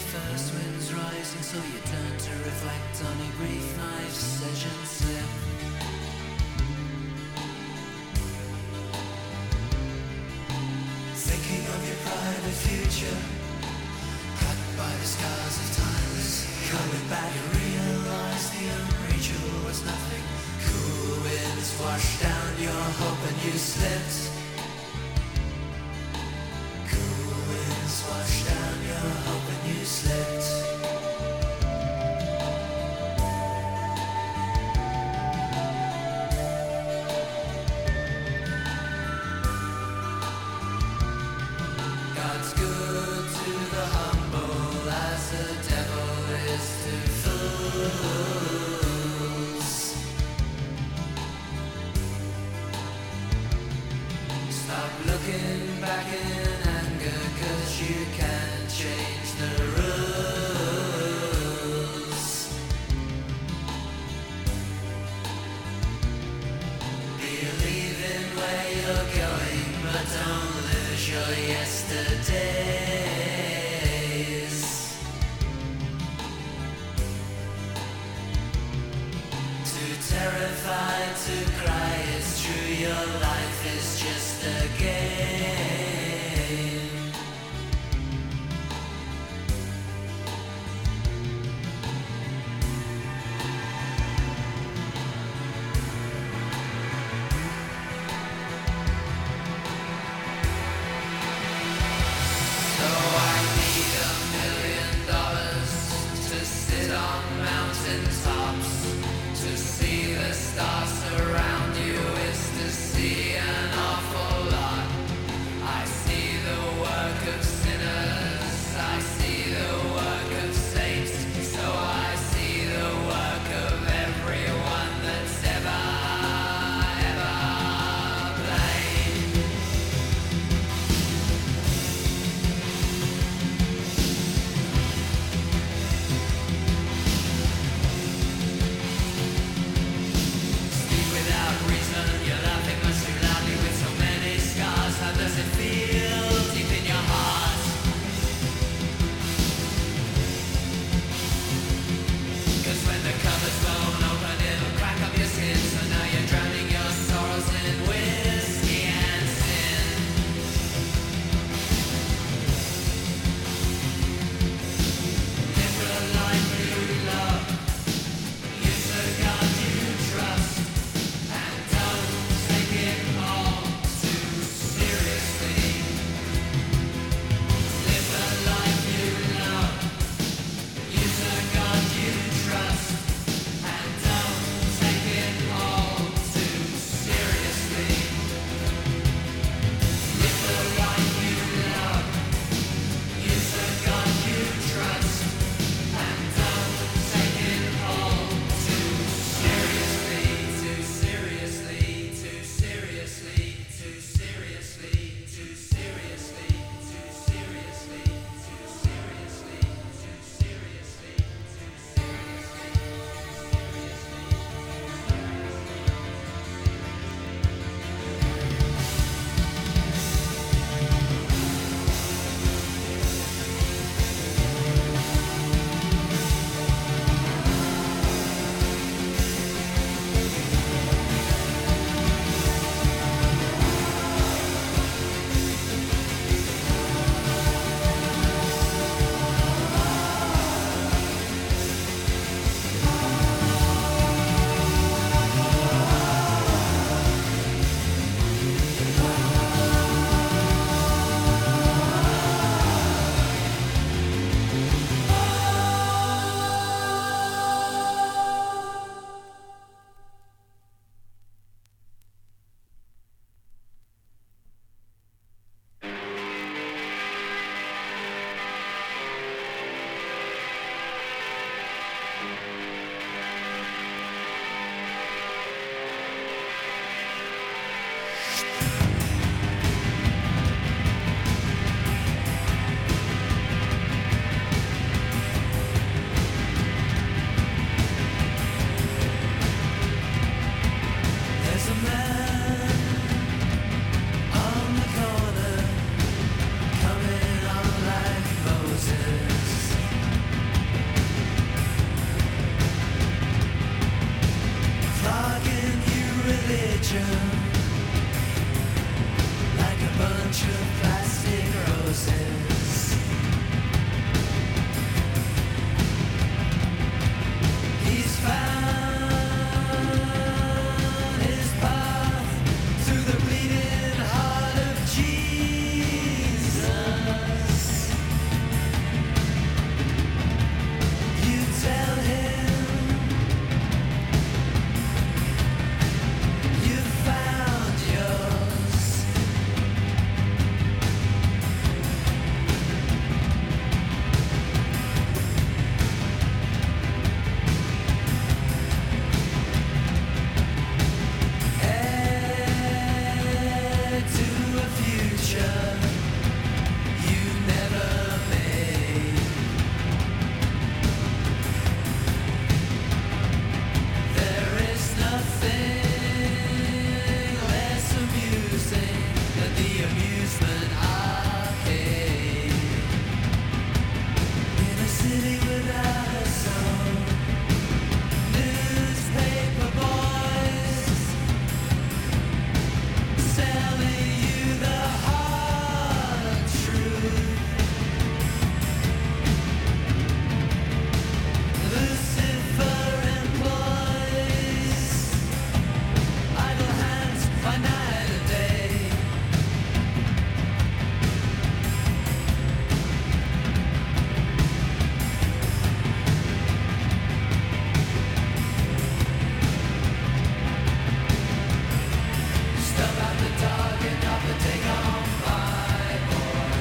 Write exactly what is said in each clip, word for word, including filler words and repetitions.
first wind's rising, so you turn to reflect on a brief knife session slip. Thinking of your private future, cut by the scars of timeless. Coming back, you realize the unreachable was nothing. Cool winds washed down your hope and you slipped. Cool winds washed down your hope and you slipped. God's good to the humble as the devil is to fools. future, like a bunch of plastic roses. He's found his path to the bleeding heart of Jesus. You tell him you found yours. Head to a future you never made. There is nothing less amusing than the amusement arcade. In a city without a soul, newspaper boys selling you the hard truth. Lucifer employs idle hands by night and day. Step out the dog and up and take on my boy.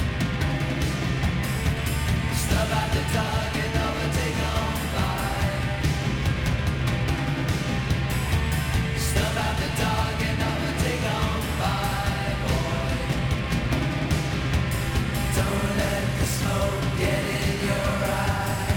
Step out the dog and up and take on my. Step out the dog and up and take on my boy. Don't let the smoke get in your eye.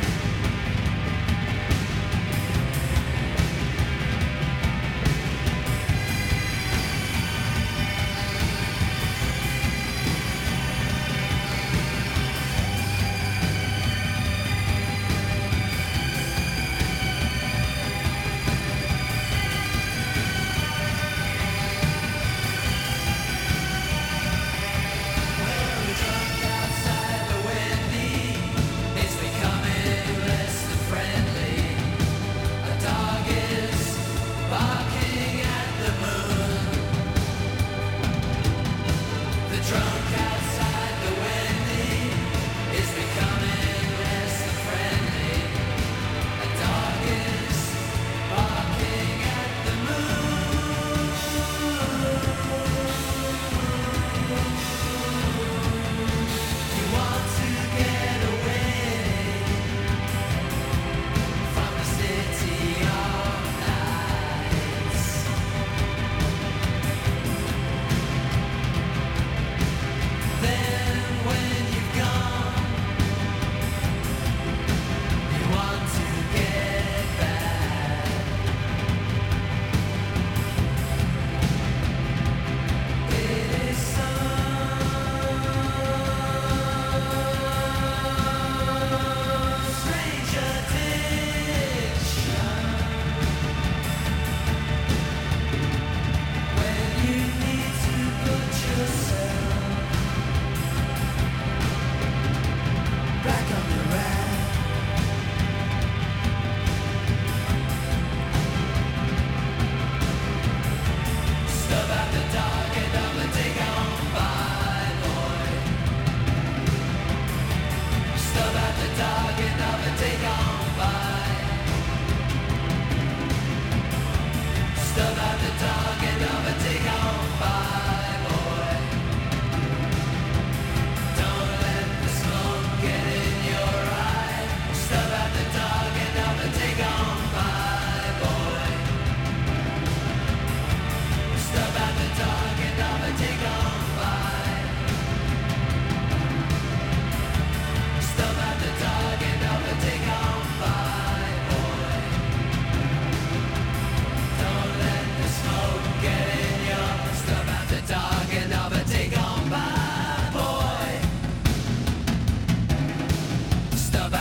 Well, the drunk outside the Wendy is becoming less than friendly. A dog is barking at the moon. The drunk outside the Wendy is becoming less than friendly. A dog is barking at the moon. You want to get away from the city of nights. Then when you've gone, you want to get back. It is some strange addiction when you need to put yourself back on the rack. Stub out the dog and up and take on my boy. Stub out the dog and up and take on by. Stub out the dog and up and take on by boy. Don't let the smoke get in your eye. Stub out the dog and up and take on by boy. Stub out the dog and up and take on by. Stub out the dog and up and take on by boy. Don't let the smoke get in your. Stub out the dog and up and take on by boy. Stub